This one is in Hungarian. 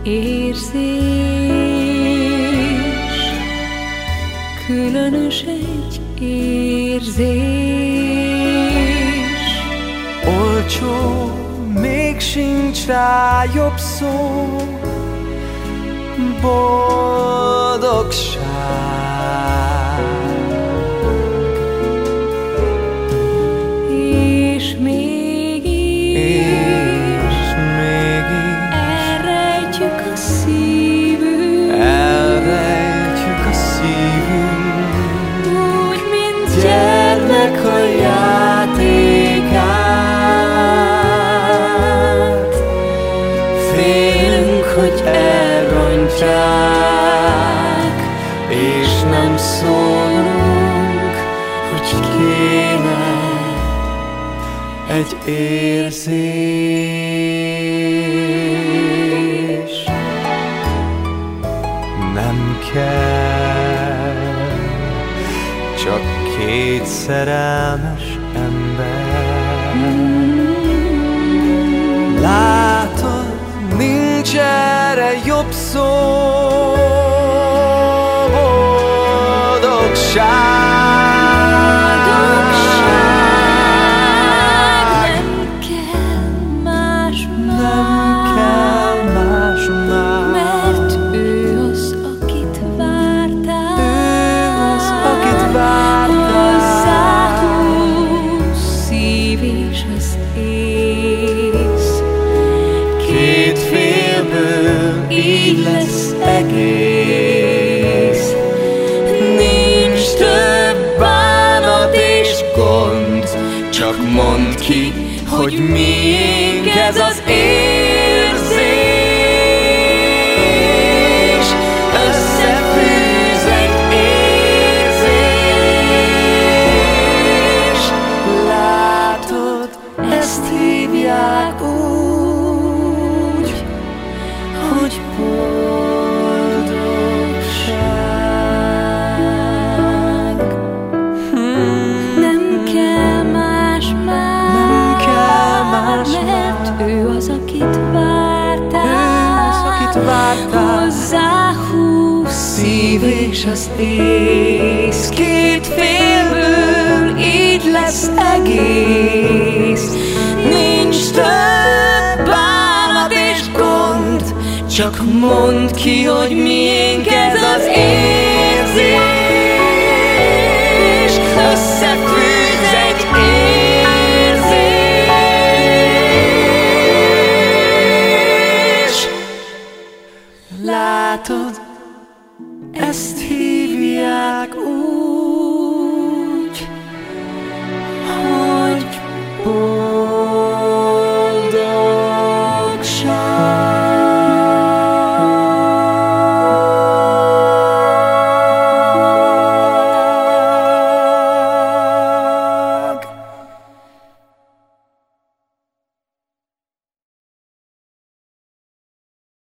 érzés, különös egy érzés. Olcsó, még sincs rá jobb szó, boldogság. És mégis elrejtjük a szívünk, úgy, mint gyermek a játékát. Félünk, hogy elrontják, és nem szólunk, hogy kéne Egy érzés. Nem kell, csak két szerelmes ember. Látod, nincs erre jobb szó, boldogság. Két félből így lesz egész. Nincs több bánat és gond, csak mondd ki, hogy miénk ez az érzés. Összefűz egy érzés. Látod, ezt hívják úgy, hogy boldogság. Nem kell más már, mert ő az, akit vártál. Hozzá húz szív és az ész. Két félből így lesz egész. Nincs több bánat és gond, csak mondd ki, hogy miénk ez az érzés. Összefűz egy érzés. Látod,